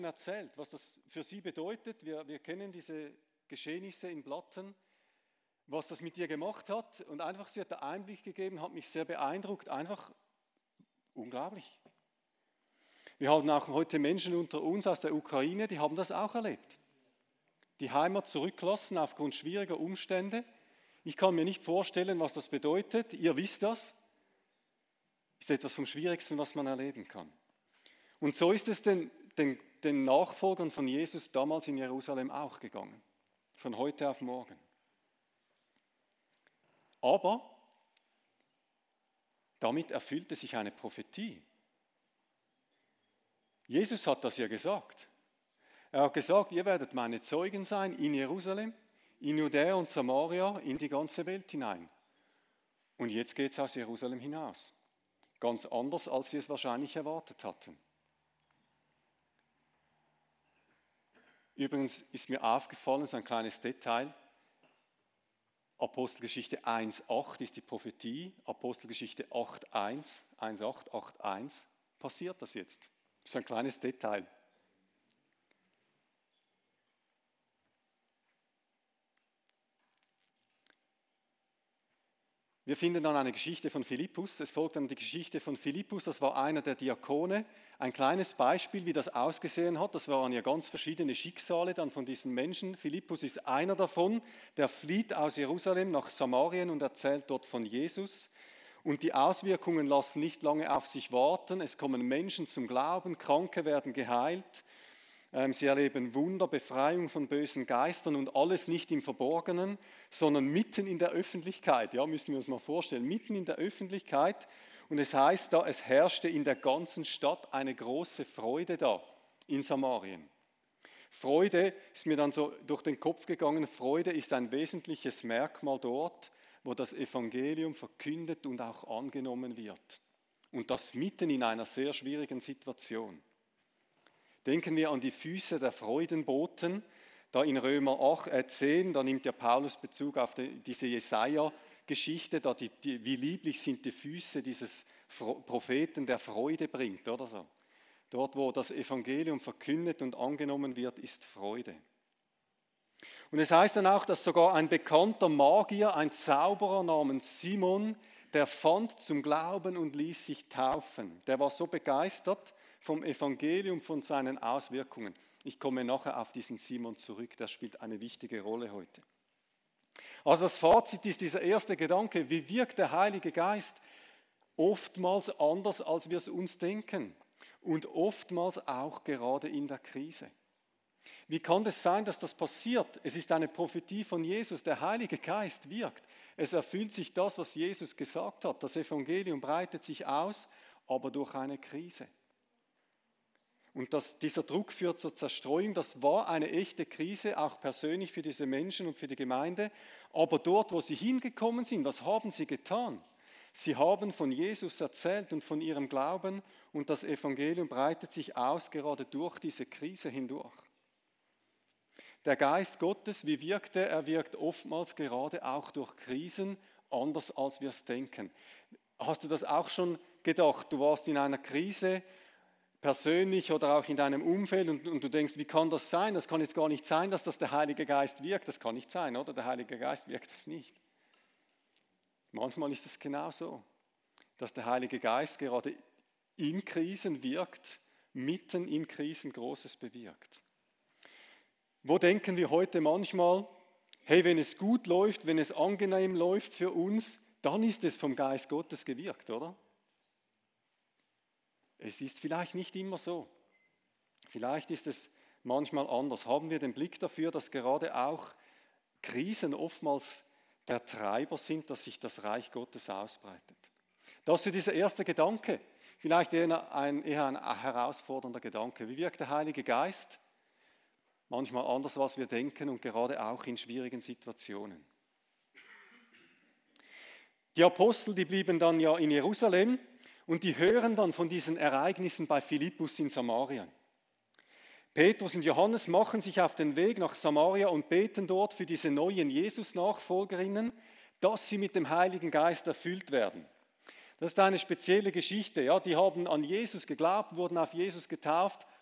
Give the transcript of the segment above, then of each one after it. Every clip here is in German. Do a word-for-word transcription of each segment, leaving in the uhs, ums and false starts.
erzählt, was das für sie bedeutet. Wir, wir kennen diese Geschehnisse in Blatten, was das mit ihr gemacht hat. Und einfach, sie hat da Einblick gegeben, hat mich sehr beeindruckt. Einfach unglaublich. Wir haben auch heute Menschen unter uns aus der Ukraine, die haben das auch erlebt. Die Heimat zurücklassen aufgrund schwieriger Umstände. Ich kann mir nicht vorstellen, was das bedeutet. Ihr wisst das. Ist etwas vom Schwierigsten, was man erleben kann. Und so ist es den, den, den Nachfolgern von Jesus damals in Jerusalem auch gegangen. Von heute auf morgen. Aber damit erfüllte sich eine Prophetie. Jesus hat das ja gesagt. Er hat gesagt, ihr werdet meine Zeugen sein in Jerusalem, in Judäa und Samaria, in die ganze Welt hinein. Und jetzt geht es aus Jerusalem hinaus. Ganz anders, als sie es wahrscheinlich erwartet hatten. Übrigens ist mir aufgefallen, so ein kleines Detail, Apostelgeschichte eins acht ist die Prophetie, Apostelgeschichte acht eins, eins acht, acht eins, passiert das jetzt. Das ist ein kleines Detail. Wir finden dann eine Geschichte von Philippus. Es folgt dann die Geschichte von Philippus, das war einer der Diakone. Ein kleines Beispiel, wie das ausgesehen hat. Das waren ja ganz verschiedene Schicksale dann von diesen Menschen. Philippus ist einer davon, der flieht aus Jerusalem nach Samarien und erzählt dort von Jesus. Und die Auswirkungen lassen nicht lange auf sich warten. Es kommen Menschen zum Glauben, Kranke werden geheilt. Sie erleben Wunder, Befreiung von bösen Geistern und alles nicht im Verborgenen, sondern mitten in der Öffentlichkeit. Ja, müssen wir uns mal vorstellen, mitten in der Öffentlichkeit. Und es heißt da, es herrschte in der ganzen Stadt eine große Freude da in Samarien. Freude ist mir dann so durch den Kopf gegangen. Freude ist ein wesentliches Merkmal dort, wo das Evangelium verkündet und auch angenommen wird. Und das mitten in einer sehr schwierigen Situation. Denken wir an die Füße der Freudenboten, da in Römer acht, zehn, da nimmt ja Paulus Bezug auf die, diese Jesaja-Geschichte, da die, die, wie lieblich sind die Füße dieses Propheten, der Freude bringt, oder so. Dort, wo das Evangelium verkündet und angenommen wird, ist Freude. Und es heißt dann auch, dass sogar ein bekannter Magier, ein Zauberer namens Simon, der fand zum Glauben und ließ sich taufen. Der war so begeistert vom Evangelium, von seinen Auswirkungen. Ich komme nachher auf diesen Simon zurück, der spielt eine wichtige Rolle heute. Also das Fazit ist dieser erste Gedanke, wie wirkt der Heilige Geist? Oftmals anders, als wir es uns denken und oftmals auch gerade in der Krise. Wie kann es sein, dass das passiert? Es ist eine Prophetie von Jesus, der Heilige Geist wirkt. Es erfüllt sich das, was Jesus gesagt hat. Das Evangelium breitet sich aus, aber durch eine Krise. Und das, dieser Druck führt zur Zerstreuung. Das war eine echte Krise, auch persönlich für diese Menschen und für die Gemeinde. Aber dort, wo sie hingekommen sind, was haben sie getan? Sie haben von Jesus erzählt und von ihrem Glauben und das Evangelium breitet sich aus, gerade durch diese Krise hindurch. Der Geist Gottes, wie wirkt er? Er wirkt oftmals gerade auch durch Krisen, anders als wir es denken. Hast du das auch schon gedacht? Du warst in einer Krise, persönlich oder auch in deinem Umfeld und, und du denkst, wie kann das sein? Das kann jetzt gar nicht sein, dass das der Heilige Geist wirkt. Das kann nicht sein, oder? Der Heilige Geist wirkt das nicht. Manchmal ist es genau so, dass der Heilige Geist gerade in Krisen wirkt, mitten in Krisen Großes bewirkt. Wo denken wir heute manchmal, hey, wenn es gut läuft, wenn es angenehm läuft für uns, dann ist es vom Geist Gottes gewirkt, oder? Es ist vielleicht nicht immer so. Vielleicht ist es manchmal anders. Haben wir den Blick dafür, dass gerade auch Krisen oftmals der Treiber sind, dass sich das Reich Gottes ausbreitet. Das ist dieser erste Gedanke. Vielleicht eher ein, eher ein herausfordernder Gedanke. Wie wirkt der Heilige Geist? Manchmal anders, was wir denken und gerade auch in schwierigen Situationen. Die Apostel, die blieben dann ja in Jerusalem. Und die hören dann von diesen Ereignissen bei Philippus in Samarien. Petrus und Johannes machen sich auf den Weg nach Samaria und beten dort für diese neuen Jesus-Nachfolgerinnen, dass sie mit dem Heiligen Geist erfüllt werden. Das ist eine spezielle Geschichte. Ja? Die haben an Jesus geglaubt, wurden auf Jesus getauft,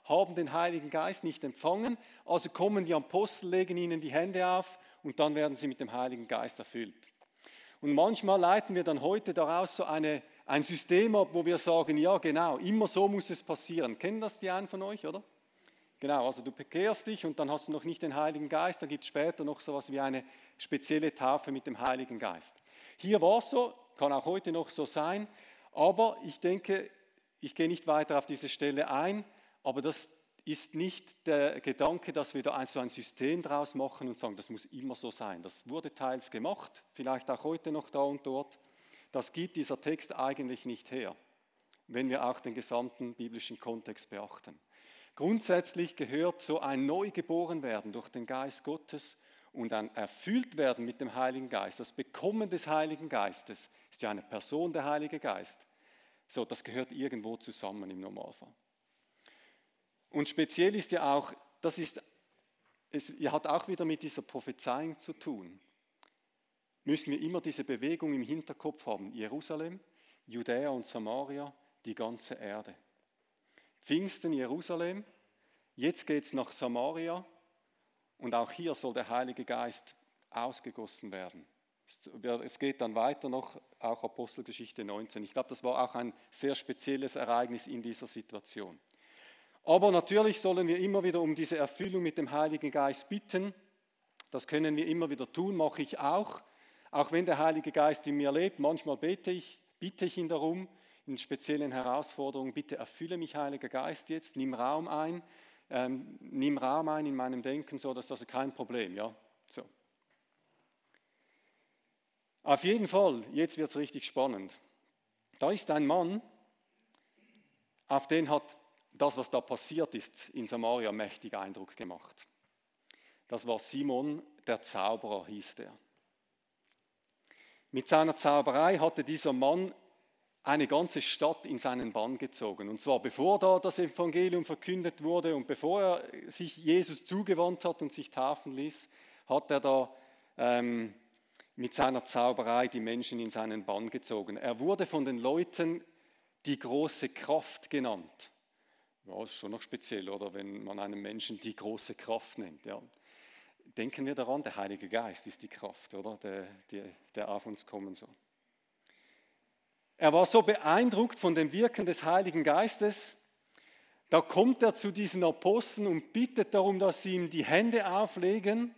haben den Heiligen Geist nicht empfangen, also kommen die Apostel, legen ihnen die Hände auf und dann werden sie mit dem Heiligen Geist erfüllt. Und manchmal leiten wir dann heute daraus so eine, ein System ab, wo wir sagen, ja genau, immer so muss es passieren. Kennen das die einen von euch, oder? Genau, also du bekehrst dich und dann hast du noch nicht den Heiligen Geist, da gibt es später noch so etwas wie eine spezielle Taufe mit dem Heiligen Geist. Hier war es so, kann auch heute noch so sein, aber ich denke, ich gehe nicht weiter auf diese Stelle ein, aber das ist nicht der Gedanke, dass wir da so ein System draus machen und sagen, das muss immer so sein. Das wurde teils gemacht, vielleicht auch heute noch da und dort. Das gibt dieser Text eigentlich nicht her, wenn wir auch den gesamten biblischen Kontext beachten. Grundsätzlich gehört so ein Neugeborenwerden durch den Geist Gottes und ein Erfülltwerden mit dem Heiligen Geist. Das Bekommen des Heiligen Geistes ist ja eine Person, der Heilige Geist. So, das gehört irgendwo zusammen im Normalfall. Und speziell ist ja auch, das ist, es hat auch wieder mit dieser Prophezeiung zu tun. Müssen wir immer diese Bewegung im Hinterkopf haben. Jerusalem, Judäa und Samaria, die ganze Erde. Pfingsten, Jerusalem, jetzt geht es nach Samaria und auch hier soll der Heilige Geist ausgegossen werden. Es geht dann weiter noch, auch Apostelgeschichte neunzehn. Ich glaube, das war auch ein sehr spezielles Ereignis in dieser Situation. Aber natürlich sollen wir immer wieder um diese Erfüllung mit dem Heiligen Geist bitten. Das können wir immer wieder tun, mache ich auch. Auch wenn der Heilige Geist in mir lebt, manchmal bete ich, bitte ich ihn darum, in speziellen Herausforderungen, bitte erfülle mich, Heiliger Geist, jetzt, nimm Raum ein, ähm, nimm Raum ein in meinem Denken, so dass das kein Problem, ja, so. Auf jeden Fall, jetzt wird es richtig spannend. Da ist ein Mann, auf den hat das, was da passiert ist, in Samaria mächtig Eindruck gemacht. Das war Simon, der Zauberer hieß der. Mit seiner Zauberei hatte dieser Mann eine ganze Stadt in seinen Bann gezogen. Und zwar bevor da das Evangelium verkündet wurde und bevor er sich Jesus zugewandt hat und sich taufen ließ, hat er da ähm, mit seiner Zauberei die Menschen in seinen Bann gezogen. Er wurde von den Leuten die große Kraft genannt. Ja, ist schon noch speziell, oder, wenn man einen Menschen die große Kraft nennt. Ja. Denken wir daran, der Heilige Geist ist die Kraft, oder, der, der, der auf uns kommen soll. Er war so beeindruckt von dem Wirken des Heiligen Geistes, da kommt er zu diesen Aposteln und bittet darum, dass sie ihm die Hände auflegen,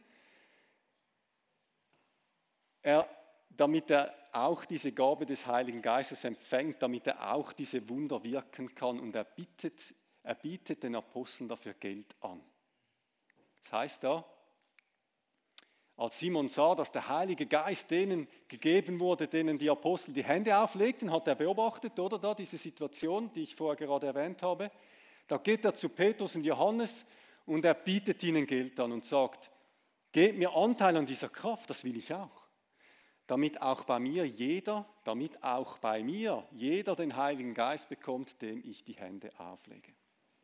er, damit er auch diese Gabe des Heiligen Geistes empfängt, damit er auch diese Wunder wirken kann. Und er bittet, er bietet den Aposteln dafür Geld an. Das heißt da, als Simon sah, dass der Heilige Geist denen gegeben wurde, denen die Apostel die Hände auflegten, hat er beobachtet, oder da, diese Situation, die ich vorher gerade erwähnt habe. Da geht er zu Petrus und Johannes und er bietet ihnen Geld an und sagt, gebt mir Anteil an dieser Kraft, das will ich auch. Damit auch bei mir jeder, damit auch bei mir jeder den Heiligen Geist bekommt, dem ich die Hände auflege.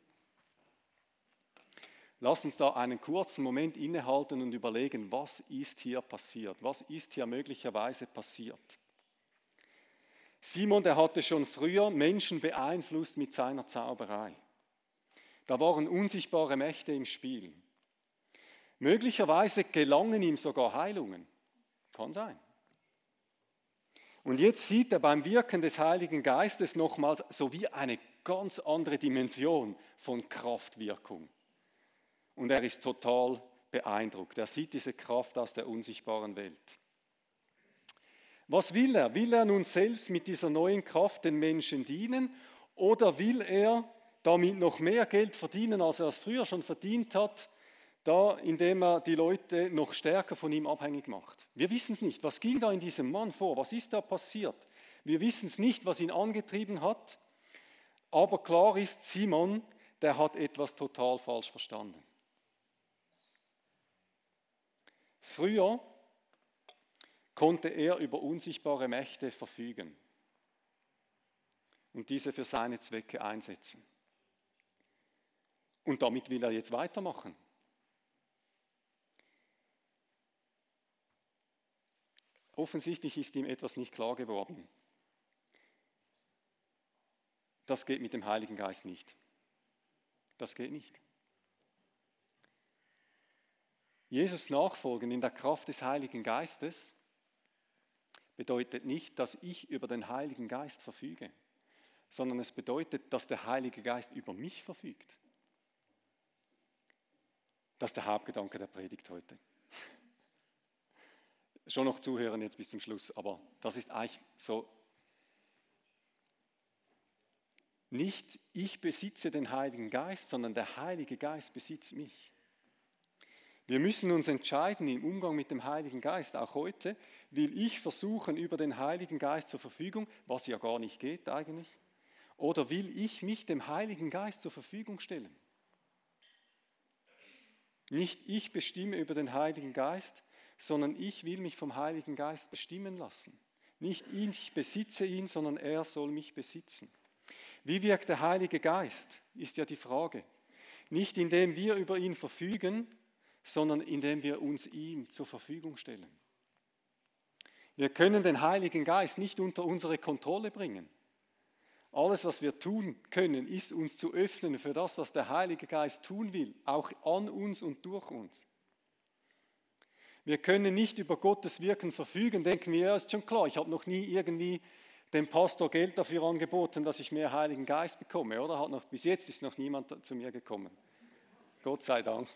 Lass uns da einen kurzen Moment innehalten und überlegen, was ist hier passiert? Was ist hier möglicherweise passiert? Simon, der hatte schon früher Menschen beeinflusst mit seiner Zauberei. Da waren unsichtbare Mächte im Spiel. Möglicherweise gelangen ihm sogar Heilungen. Kann sein. Und jetzt sieht er beim Wirken des Heiligen Geistes nochmals so wie eine ganz andere Dimension von Kraftwirkung. Und er ist total beeindruckt. Er sieht diese Kraft aus der unsichtbaren Welt. Was will er? Will er nun selbst mit dieser neuen Kraft den Menschen dienen oder will er damit noch mehr Geld verdienen, als er es früher schon verdient hat, da indem er die Leute noch stärker von ihm abhängig macht? Wir wissen es nicht. Was ging da in diesem Mann vor? Was ist da passiert? Wir wissen es nicht, was ihn angetrieben hat. Aber klar ist, Simon, der hat etwas total falsch verstanden. Früher konnte er über unsichtbare Mächte verfügen und diese für seine Zwecke einsetzen. Und damit will er jetzt weitermachen. Offensichtlich ist ihm etwas nicht klar geworden. Das geht mit dem Heiligen Geist nicht. Das geht nicht. Jesus nachfolgen in der Kraft des Heiligen Geistes bedeutet nicht, dass ich über den Heiligen Geist verfüge, sondern es bedeutet, dass der Heilige Geist über mich verfügt. Das ist der Hauptgedanke der Predigt heute. Schon noch zuhören jetzt bis zum Schluss, aber das ist eigentlich so. Nicht ich besitze den Heiligen Geist, sondern der Heilige Geist besitzt mich. Wir müssen uns entscheiden im Umgang mit dem Heiligen Geist, auch heute, will ich versuchen, über den Heiligen Geist zur Verfügung, was ja gar nicht geht eigentlich, oder will ich mich dem Heiligen Geist zur Verfügung stellen? Nicht ich bestimme über den Heiligen Geist, sondern ich will mich vom Heiligen Geist bestimmen lassen. Nicht ich besitze ihn, sondern er soll mich besitzen. Wie wirkt der Heilige Geist, ist ja die Frage. Nicht indem wir über ihn verfügen, sondern indem wir uns ihm zur Verfügung stellen. Wir können den Heiligen Geist nicht unter unsere Kontrolle bringen. Alles, was wir tun können, ist uns zu öffnen für das, was der Heilige Geist tun will, auch an uns und durch uns. Wir können nicht über Gottes Wirken verfügen, denken wir, ja, ist schon klar, ich habe noch nie irgendwie dem Pastor Geld dafür angeboten, dass ich mehr Heiligen Geist bekomme, oder? Hat noch, bis jetzt ist noch niemand zu mir gekommen. Gott sei Dank.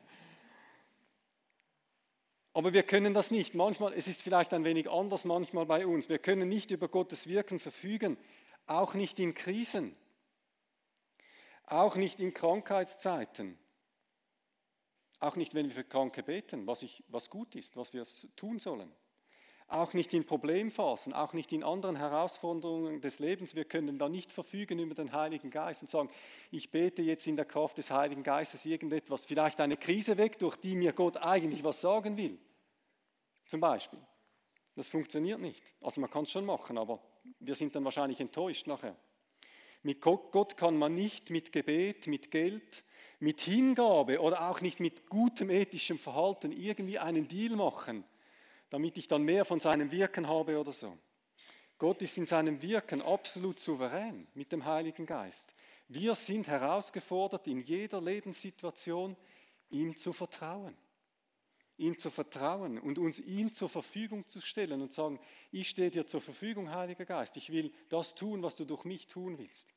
Aber wir können das nicht. Manchmal, es ist vielleicht ein wenig anders manchmal bei uns. Wir können nicht über Gottes Wirken verfügen, auch nicht in Krisen, auch nicht in Krankheitszeiten, auch nicht, wenn wir für Kranke beten, was, ich, was gut ist, was wir tun sollen. Auch nicht in Problemphasen, auch nicht in anderen Herausforderungen des Lebens. Wir können da nicht verfügen über den Heiligen Geist und sagen, ich bete jetzt in der Kraft des Heiligen Geistes irgendetwas, vielleicht eine Krise weg, durch die mir Gott eigentlich was sagen will. Zum Beispiel. Das funktioniert nicht. Also man kann es schon machen, aber wir sind dann wahrscheinlich enttäuscht nachher. Mit Gott kann man nicht mit Gebet, mit Geld, mit Hingabe oder auch nicht mit gutem ethischem Verhalten irgendwie einen Deal machen, damit ich dann mehr von seinem Wirken habe oder so. Gott ist in seinem Wirken absolut souverän mit dem Heiligen Geist. Wir sind herausgefordert, in jeder Lebenssituation ihm zu vertrauen. Ihm zu vertrauen und uns ihm zur Verfügung zu stellen und sagen, ich stehe dir zur Verfügung, Heiliger Geist. Ich will das tun, was du durch mich tun willst.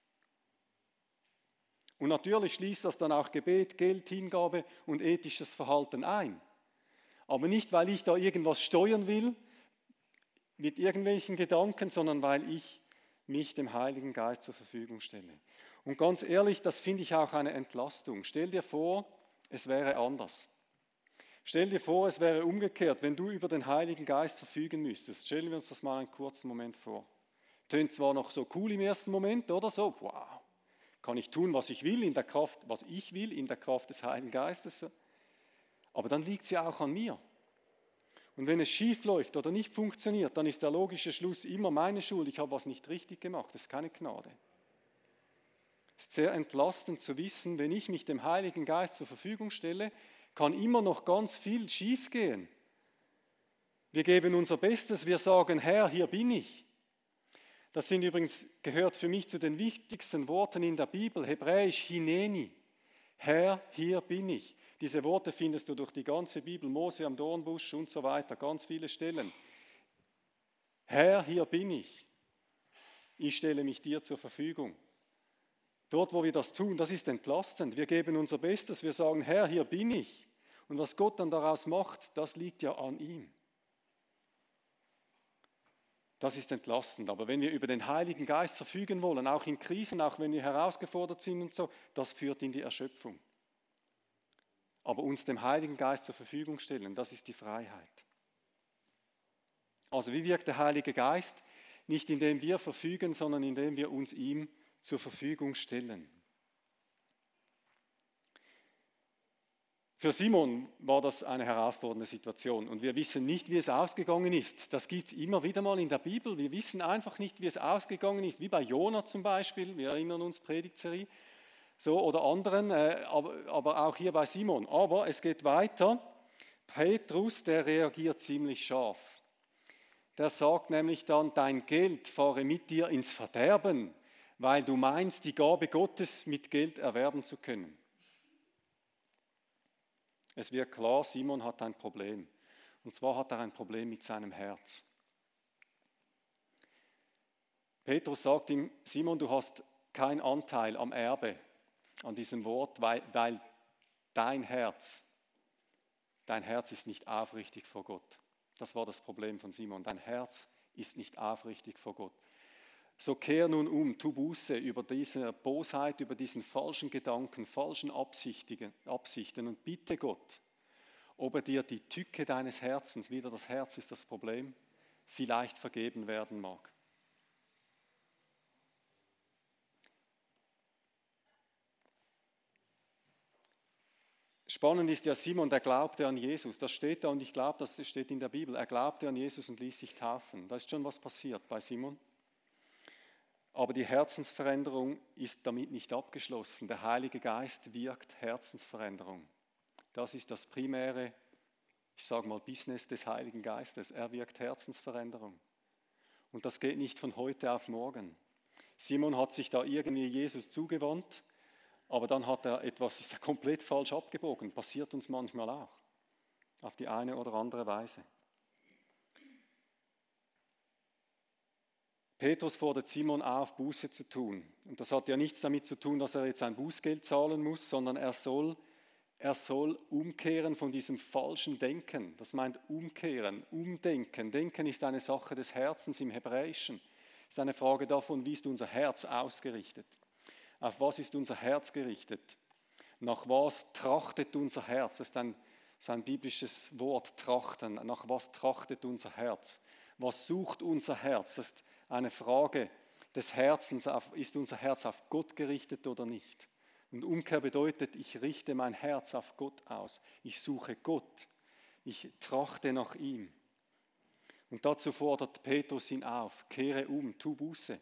Und natürlich schließt das dann auch Gebet, Geld, Hingabe und ethisches Verhalten ein. Aber nicht, weil ich da irgendwas steuern will mit irgendwelchen Gedanken, sondern weil ich mich dem Heiligen Geist zur Verfügung stelle. Und ganz ehrlich, das finde ich auch eine Entlastung. Stell dir vor, es wäre anders. Stell dir vor, es wäre umgekehrt, wenn du über den Heiligen Geist verfügen müsstest. Stellen wir uns das mal einen kurzen Moment vor. Tönt zwar noch so cool im ersten Moment, oder so, wow, kann ich tun, was ich will, in der Kraft, was ich will, in der Kraft des Heiligen Geistes. Aber dann liegt es ja auch an mir. Und wenn es schief läuft oder nicht funktioniert, dann ist der logische Schluss immer meine Schuld, ich habe was nicht richtig gemacht, das ist keine Gnade. Es ist sehr entlastend zu wissen, wenn ich mich dem Heiligen Geist zur Verfügung stelle, kann immer noch ganz viel schiefgehen. Wir geben unser Bestes, wir sagen, Herr, hier bin ich. Das sind übrigens, gehört für mich zu den wichtigsten Worten in der Bibel, hebräisch Hineni. Herr, hier bin ich. Diese Worte findest du durch die ganze Bibel, Mose am Dornbusch und so weiter, ganz viele Stellen. Herr, hier bin ich. Ich stelle mich dir zur Verfügung. Dort, wo wir das tun, das ist entlastend. Wir geben unser Bestes, wir sagen, Herr, hier bin ich. Und was Gott dann daraus macht, das liegt ja an ihm. Das ist entlastend. Aber wenn wir über den Heiligen Geist verfügen wollen, auch in Krisen, auch wenn wir herausgefordert sind und so, das führt in die Erschöpfung. Aber uns dem Heiligen Geist zur Verfügung stellen, das ist die Freiheit. Also wie wirkt der Heilige Geist? Nicht indem wir verfügen, sondern indem wir uns ihm zur Verfügung stellen. Für Simon war das eine herausfordernde Situation und wir wissen nicht, wie es ausgegangen ist. Das gibt es immer wieder mal in der Bibel. Wir wissen einfach nicht, wie es ausgegangen ist, wie bei Jona zum Beispiel, wir erinnern uns, Predigtserie, so oder anderen, äh, aber, aber auch hier bei Simon. Aber es geht weiter. Petrus, der reagiert ziemlich scharf. Der sagt nämlich dann, dein Geld fahre mit dir ins Verderben. weil du meinst, die Gabe Gottes mit Geld erwerben zu können. Es wird klar, Simon hat ein Problem. Und zwar hat er ein Problem mit seinem Herz. Petrus sagt ihm, Simon, du hast keinen Anteil am Erbe, an diesem Wort, weil, weil dein Herz, dein Herz ist nicht aufrichtig vor Gott. Das war das Problem von Simon. Dein Herz ist nicht aufrichtig vor Gott. So kehr nun um, tu Buße über diese Bosheit, über diesen falschen Gedanken, falschen Absichten, Absichten und bitte Gott, ob er dir die Tücke deines Herzens, wieder das Herz ist das Problem, vielleicht vergeben werden mag. Spannend ist ja, Simon, der glaubte an Jesus. Das steht da und ich glaube, das steht in der Bibel. Er glaubte an Jesus und ließ sich taufen. Da ist schon was passiert bei Simon. Aber die Herzensveränderung ist damit nicht abgeschlossen. Der Heilige Geist wirkt Herzensveränderung. Das ist das primäre, ich sage mal, Business des Heiligen Geistes. Er wirkt Herzensveränderung. Und das geht nicht von heute auf morgen. Simon hat sich da irgendwie Jesus zugewandt, aber dann hat er etwas, ist er komplett falsch abgebogen. Passiert uns manchmal auch. Auf die eine oder andere Weise. Petrus fordert Simon auf, Buße zu tun. Und das hat ja nichts damit zu tun, dass er jetzt ein Bußgeld zahlen muss, sondern er soll, er soll umkehren von diesem falschen Denken. Das meint umkehren, umdenken. Denken ist eine Sache des Herzens im Hebräischen. Es ist eine Frage davon, wie ist unser Herz ausgerichtet. Auf was ist unser Herz gerichtet? Nach was trachtet unser Herz? Das ist ein, das ist ein biblisches Wort, trachten. Nach was trachtet unser Herz? Was sucht unser Herz? Das ist eine Frage des Herzens. Ist unser Herz auf Gott gerichtet oder nicht? Und Umkehr bedeutet, ich richte mein Herz auf Gott aus. Ich suche Gott. Ich trachte nach ihm. Und dazu fordert Petrus ihn auf. Kehre um, tu Buße.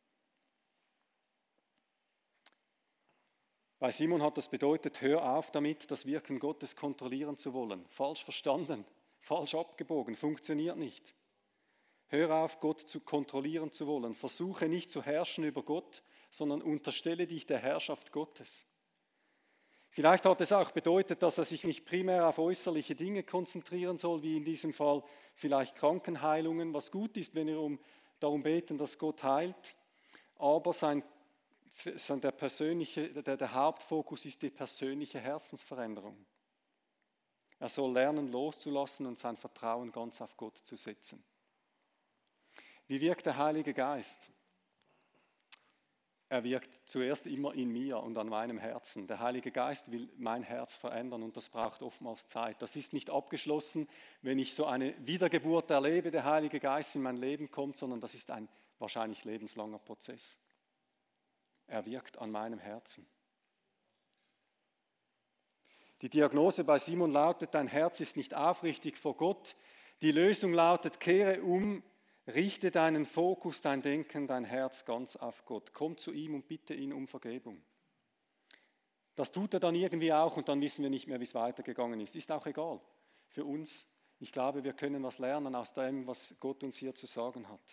Bei Simon hat das bedeutet, hör auf damit, das Wirken Gottes kontrollieren zu wollen. Falsch verstanden, falsch abgebogen, funktioniert nicht. Hör auf, Gott zu kontrollieren zu wollen. Versuche nicht zu herrschen über Gott, sondern unterstelle dich der Herrschaft Gottes. Vielleicht hat es auch bedeutet, dass er sich nicht primär auf äußerliche Dinge konzentrieren soll, wie in diesem Fall vielleicht Krankenheilungen, was gut ist, wenn wir um, darum beten, dass Gott heilt, aber sein Der, persönliche, der, der Hauptfokus ist die persönliche Herzensveränderung. Er soll lernen, loszulassen und sein Vertrauen ganz auf Gott zu setzen. Wie wirkt der Heilige Geist? Er wirkt zuerst immer in mir und an meinem Herzen. Der Heilige Geist will mein Herz verändern und das braucht oftmals Zeit. Das ist nicht abgeschlossen, wenn ich so eine Wiedergeburt erlebe, der Heilige Geist in mein Leben kommt, sondern das ist ein wahrscheinlich lebenslanger Prozess. Er wirkt an meinem Herzen. Die Diagnose bei Simon lautet, dein Herz ist nicht aufrichtig vor Gott. Die Lösung lautet, kehre um, richte deinen Fokus, dein Denken, dein Herz ganz auf Gott. Komm zu ihm und bitte ihn um Vergebung. Das tut er dann irgendwie auch und dann wissen wir nicht mehr, wie es weitergegangen ist. Ist auch egal für uns. Ich glaube, wir können was lernen aus dem, was Gott uns hier zu sagen hat.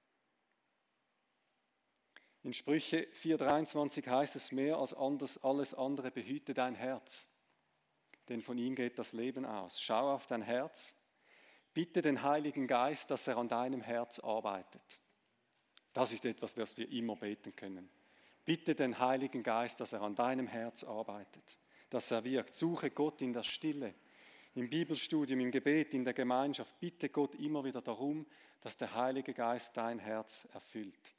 In Sprüche vier dreiundzwanzig heißt es, mehr als anders, alles andere behüte dein Herz, denn von ihm geht das Leben aus. Schau auf dein Herz, bitte den Heiligen Geist, dass er an deinem Herz arbeitet. Das ist etwas, was wir immer beten können. Bitte den Heiligen Geist, dass er an deinem Herz arbeitet, dass er wirkt. Suche Gott in der Stille, im Bibelstudium, im Gebet, in der Gemeinschaft. Bitte Gott immer wieder darum, dass der Heilige Geist dein Herz erfüllt.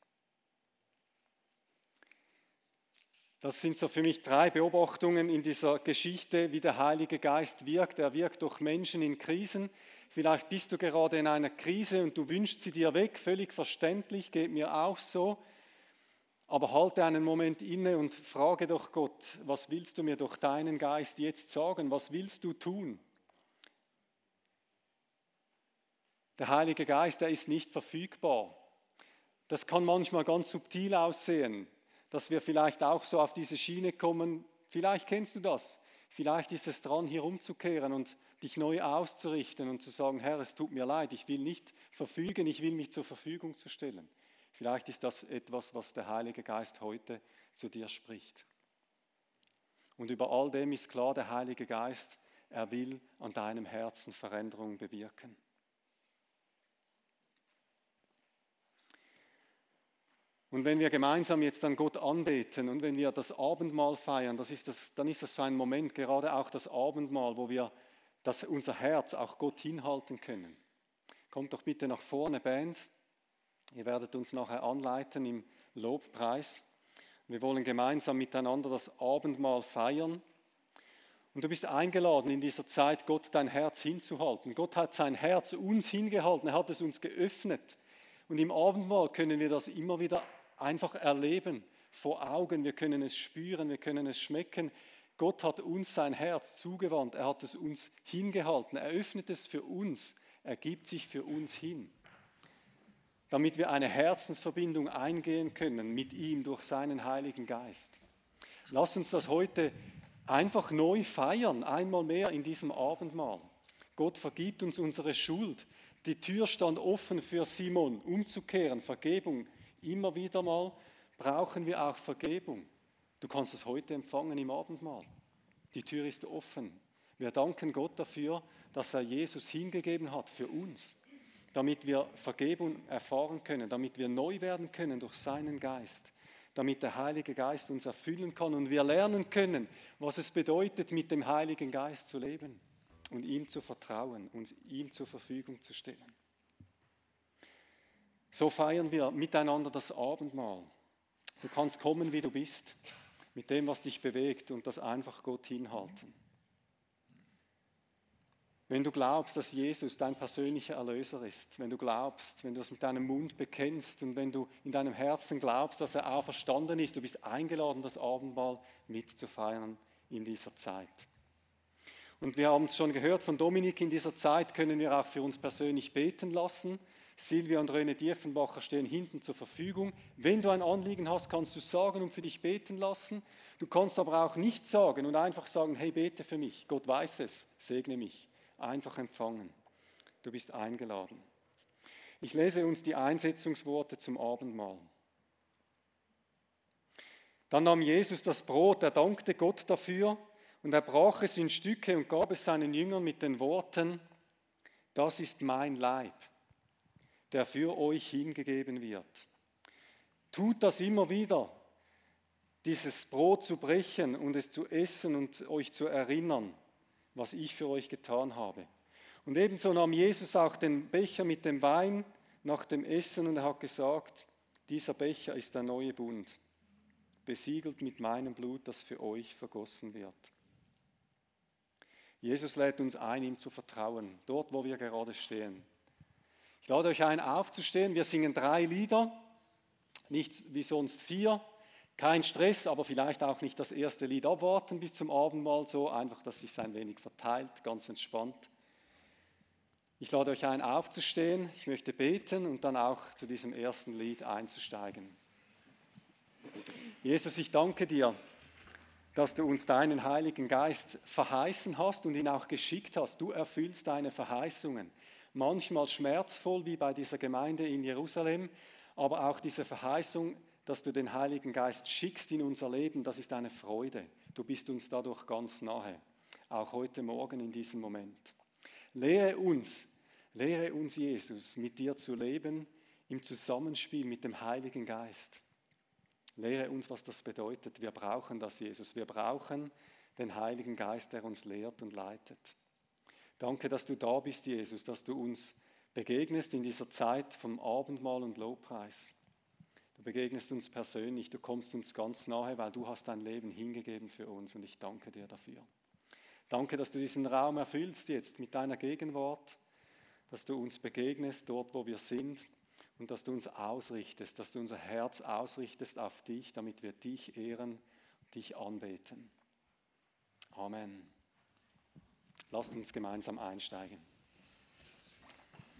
Das sind so für mich drei Beobachtungen in dieser Geschichte, wie der Heilige Geist wirkt. Er wirkt durch Menschen in Krisen. Vielleicht bist du gerade in einer Krise und du wünschst sie dir weg, völlig verständlich, geht mir auch so. Aber halte einen Moment inne und frage doch Gott, was willst du mir durch deinen Geist jetzt sagen? Was willst du tun? Der Heilige Geist, der ist nicht verfügbar. Das kann manchmal ganz subtil aussehen, dass wir vielleicht auch so auf diese Schiene kommen. Vielleicht kennst du das. Vielleicht ist es dran, hier umzukehren und dich neu auszurichten und zu sagen, Herr, es tut mir leid, ich will nicht verfügen, ich will mich zur Verfügung zu stellen. Vielleicht ist das etwas, was der Heilige Geist heute zu dir spricht. Und über all dem ist klar, der Heilige Geist, er will an deinem Herzen Veränderung bewirken. Und wenn wir gemeinsam jetzt dann Gott anbeten und wenn wir das Abendmahl feiern, das ist das, dann ist das so ein Moment, gerade auch das Abendmahl, wo wir das, unser Herz auch Gott hinhalten können. Kommt doch bitte nach vorne, Band. Ihr werdet uns nachher anleiten im Lobpreis. Wir wollen gemeinsam miteinander das Abendmahl feiern. Und du bist eingeladen, in dieser Zeit Gott dein Herz hinzuhalten. Gott hat sein Herz uns hingehalten, er hat es uns geöffnet. Und im Abendmahl können wir das immer wieder einfach erleben, vor Augen. Wir können es spüren, wir können es schmecken. Gott hat uns sein Herz zugewandt, er hat es uns hingehalten, er öffnet es für uns, er gibt sich für uns hin, damit wir eine Herzensverbindung eingehen können mit ihm durch seinen Heiligen Geist. Lass uns das heute einfach neu feiern, einmal mehr in diesem Abendmahl. Gott vergibt uns unsere Schuld. Die Tür stand offen für Simon, umzukehren, Vergebung. Immer wieder mal brauchen wir auch Vergebung. Du kannst es heute empfangen im Abendmahl. Die Tür ist offen. Wir danken Gott dafür, dass er Jesus hingegeben hat für uns, damit wir Vergebung erfahren können, damit wir neu werden können durch seinen Geist, damit der Heilige Geist uns erfüllen kann und wir lernen können, was es bedeutet, mit dem Heiligen Geist zu leben und ihm zu vertrauen, uns ihm zur Verfügung zu stellen. So feiern wir miteinander das Abendmahl. Du kannst kommen, wie du bist, mit dem, was dich bewegt und das einfach Gott hinhalten. Wenn du glaubst, dass Jesus dein persönlicher Erlöser ist, wenn du glaubst, wenn du das mit deinem Mund bekennst und wenn du in deinem Herzen glaubst, dass er auferstanden ist, du bist eingeladen, das Abendmahl mitzufeiern in dieser Zeit. Und wir haben es schon gehört von Dominik, in dieser Zeit können wir auch für uns persönlich beten lassen. Silvia und René Diefenbacher stehen hinten zur Verfügung. Wenn du ein Anliegen hast, kannst du sagen und für dich beten lassen. Du kannst aber auch nichts sagen und einfach sagen, hey, bete für mich. Gott weiß es, segne mich. Einfach empfangen. Du bist eingeladen. Ich lese uns die Einsetzungsworte zum Abendmahl. Dann nahm Jesus das Brot, er dankte Gott dafür und er brach es in Stücke und gab es seinen Jüngern mit den Worten, das ist mein Leib, der für euch hingegeben wird. Tut das immer wieder, dieses Brot zu brechen und es zu essen und euch zu erinnern, was ich für euch getan habe. Und ebenso nahm Jesus auch den Becher mit dem Wein nach dem Essen und er hat gesagt, dieser Becher ist der neue Bund, besiegelt mit meinem Blut, das für euch vergossen wird. Jesus lädt uns ein, ihm zu vertrauen, dort, wo wir gerade stehen. Ich lade euch ein, aufzustehen. Wir singen drei Lieder, nicht wie sonst vier. Kein Stress, aber vielleicht auch nicht das erste Lied abwarten bis zum Abendmahl, so einfach, dass sich ein wenig verteilt, ganz entspannt. Ich lade euch ein, aufzustehen. Ich möchte beten und dann auch zu diesem ersten Lied einzusteigen. Jesus, ich danke dir, dass du uns deinen Heiligen Geist verheißen hast und ihn auch geschickt hast. Du erfüllst deine Verheißungen. Manchmal schmerzvoll, wie bei dieser Gemeinde in Jerusalem, aber auch diese Verheißung, dass du den Heiligen Geist schickst in unser Leben, das ist eine Freude. Du bist uns dadurch ganz nahe, auch heute Morgen in diesem Moment. Lehre uns, lehre uns, Jesus, mit dir zu leben, im Zusammenspiel mit dem Heiligen Geist. Lehre uns, was das bedeutet. Wir brauchen das, Jesus. Wir brauchen den Heiligen Geist, der uns lehrt und leitet. Danke, dass du da bist, Jesus, dass du uns begegnest in dieser Zeit vom Abendmahl und Lobpreis. Du begegnest uns persönlich, du kommst uns ganz nahe, weil du hast dein Leben hingegeben für uns und ich danke dir dafür. Danke, dass du diesen Raum erfüllst jetzt mit deiner Gegenwart, dass du uns begegnest dort, wo wir sind und dass du uns ausrichtest, dass du unser Herz ausrichtest auf dich, damit wir dich ehren, dich anbeten. Amen. Lasst uns gemeinsam einsteigen.